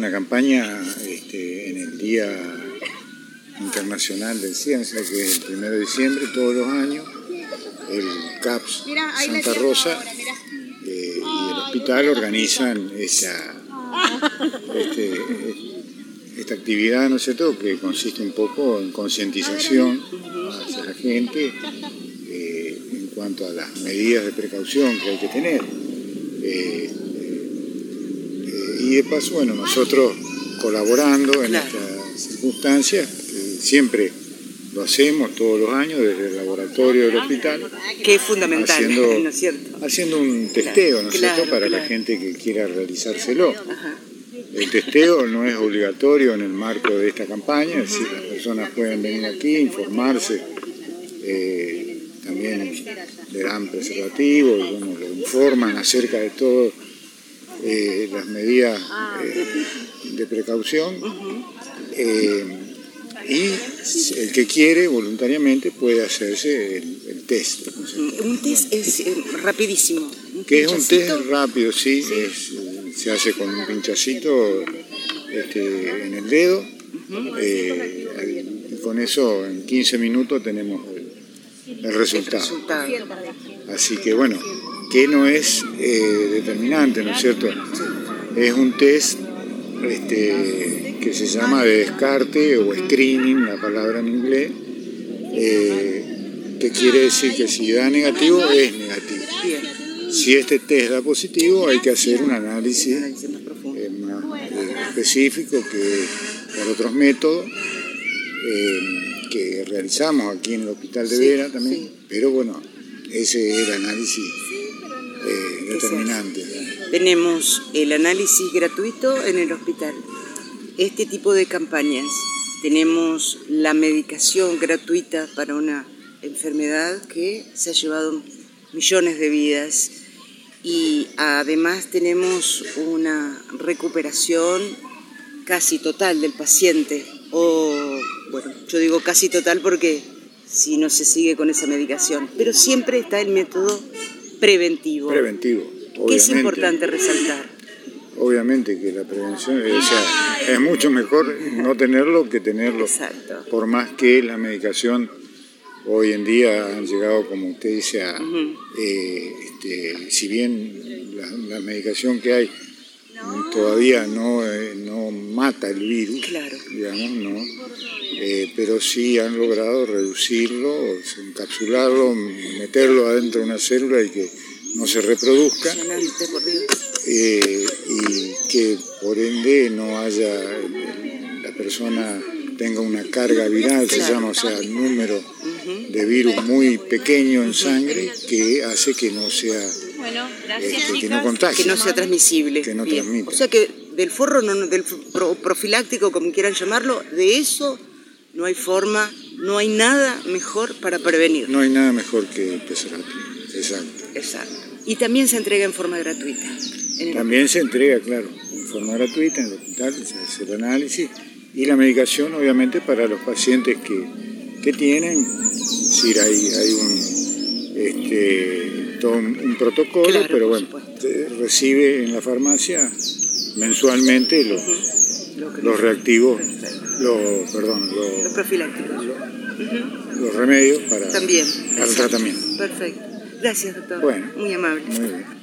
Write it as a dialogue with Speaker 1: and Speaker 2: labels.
Speaker 1: una campaña en el Día Internacional del Ciencia, que es el 1 de diciembre, todos los años. El CAPS Santa Rosa y el hospital organizan esta actividad, ¿no es cierto?, que consiste un poco en concientización hacia la gente en cuanto a las medidas de precaución que hay que tener. Y de paso, bueno, nosotros colaborando en estas circunstancias, siempre lo hacemos todos los años desde el laboratorio del hospital.
Speaker 2: Que es fundamental, ¿no es cierto?
Speaker 1: Haciendo un testeo, ¿no es cierto?, para la gente que quiera realizárselo. Ajá. El testeo no es obligatorio en el marco de esta campaña, es decir, las personas pueden venir aquí, informarse, también le dan preservativo, y bueno, lo informan acerca de todo las medidas de precaución. Y el que quiere voluntariamente puede hacerse el test.
Speaker 2: Un test es rapidísimo.
Speaker 1: Que es un test rápido, sí. Se hace con un pinchacito en el dedo. Y con eso en 15 minutos tenemos el resultado. Así que bueno, que no es determinante, ¿no es cierto? Es un test que se llama de descarte o screening, la palabra en inglés, que quiere decir que si da negativo, es negativo. Si este test da positivo, hay que hacer un análisis más específico que por otros métodos que realizamos aquí en el Hospital de Vera también, pero bueno, ese es el análisis determinante.
Speaker 2: Tenemos el análisis gratuito en el hospital. Este tipo de campañas, tenemos la medicación gratuita para una enfermedad que se ha llevado millones de vidas y además tenemos una recuperación casi total del paciente, o bueno, yo digo casi total porque si no se sigue con esa medicación, pero siempre está el método preventivo.
Speaker 1: Preventivo, obviamente.
Speaker 2: Que es importante resaltar.
Speaker 1: Obviamente que la prevención, es mucho mejor no tenerlo que tenerlo.
Speaker 2: Exacto.
Speaker 1: Por más que la medicación hoy en día han llegado, como usted dice, a, si bien la medicación que hay todavía no mata el virus, claro, digamos, no, pero sí han logrado reducirlo, encapsularlo, meterlo adentro de una célula y que no se reproduzca. Y que por ende no haya, la persona tenga una carga viral, se llama, o sea, el número de virus muy pequeño en sangre que hace que no sea, que no contagie.
Speaker 2: Que no sea transmisible.
Speaker 1: Que no transmita.
Speaker 2: O sea que del forro, del profiláctico, como quieran llamarlo, de eso no hay forma, no hay nada mejor para prevenir.
Speaker 1: No hay nada mejor que el preservativo, exacto.
Speaker 2: Exacto. Y también se entrega en forma gratuita.
Speaker 1: También se entrega, claro, en forma gratuita en el hospital, se hace el análisis y la medicación, obviamente, para los pacientes que tienen, es decir, hay todo un protocolo, claro, pero bueno, recibe en la farmacia mensualmente los reactivos, los
Speaker 2: profilácticos,
Speaker 1: los remedios para
Speaker 2: también,
Speaker 1: el tratamiento.
Speaker 2: Perfecto. Gracias, doctor.
Speaker 1: Bueno,
Speaker 2: muy amable.
Speaker 1: Muy bien.